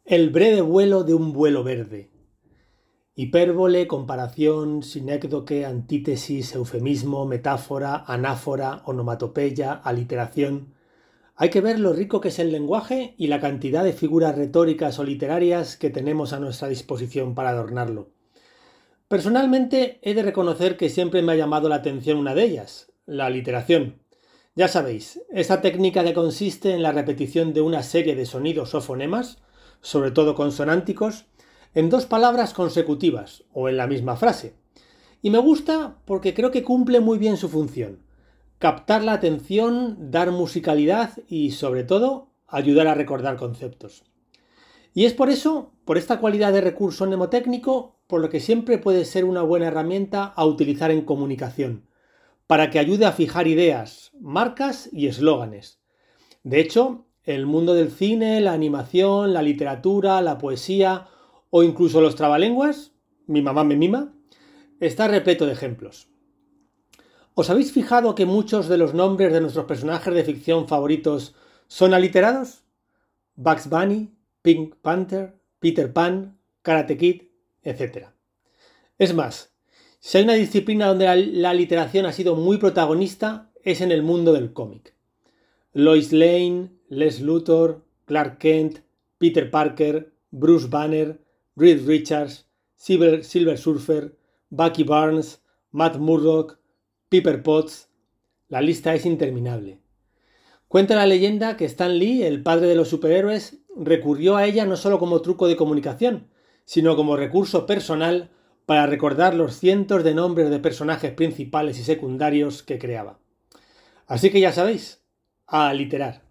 El breve vuelo de un vuelo verde. Hipérbole, comparación, sinécdoque, antítesis, eufemismo, metáfora, anáfora, onomatopeya, aliteración. Hay que ver lo rico que es el lenguaje y la cantidad de figuras retóricas o literarias que tenemos a nuestra disposición para adornarlo. Personalmente, he de reconocer que siempre me ha llamado la atención una de ellas, la aliteración. Ya sabéis, esa técnica que consiste en la repetición de una serie de sonidos o fonemas, sobre todo consonánticos, en dos palabras consecutivas o en la misma frase. Y me gusta porque creo que cumple muy bien su función: captar la atención, dar musicalidad y, sobre todo, ayudar a recordar conceptos. Y es por eso, por esta cualidad de recurso mnemotécnico, por lo que siempre puede ser una buena herramienta a utilizar en comunicación, para que ayude a fijar ideas, marcas y eslóganes. De hecho, el mundo del cine, la animación, la literatura, la poesía o incluso los trabalenguas, mi mamá me mima, está repleto de ejemplos. ¿Os habéis fijado que muchos de los nombres de nuestros personajes de ficción favoritos son aliterados? Bugs Bunny, Pink Panther, Peter Pan, Karate Kid, etc. Es más, si hay una disciplina donde la literación ha sido muy protagonista, es en el mundo del cómic. Lois Lane, Les Luthor, Clark Kent, Peter Parker, Bruce Banner, Reed Richards, Silver Surfer, Bucky Barnes, Matt Murdock, Pepper Potts. La lista es interminable. Cuenta la leyenda que Stan Lee, el padre de los superhéroes, recurrió a ella no solo como truco de comunicación, sino como recurso personal para recordar los cientos de nombres de personajes principales y secundarios que creaba. Así que ya sabéis, a literar.